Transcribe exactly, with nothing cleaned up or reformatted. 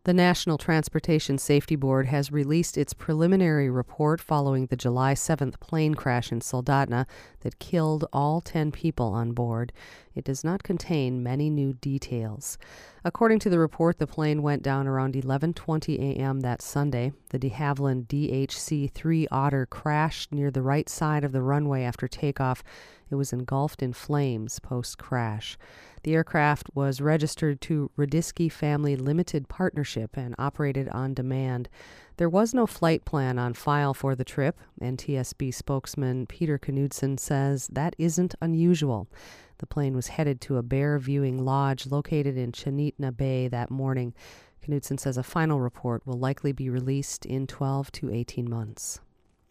The National Transportation Safety Board has released its preliminary report following the July seventh plane crash in Soldotna that killed all ten people on board. It does not contain many new details. According to the report, the plane went down around eleven twenty a.m. that Sunday. The de Havilland D H C three Otter crashed near the right side of the runway after takeoff. It was engulfed in flames post-crash. The aircraft was registered to Radisky Family Limited Partnership and operated on demand. There was no flight plan on file for the trip. N T S B spokesman Peter Knudsen says that isn't unusual. The plane was headed to a bear viewing lodge located in Chanitna Bay that morning. Knudsen says a final report will likely be released in twelve to eighteen months.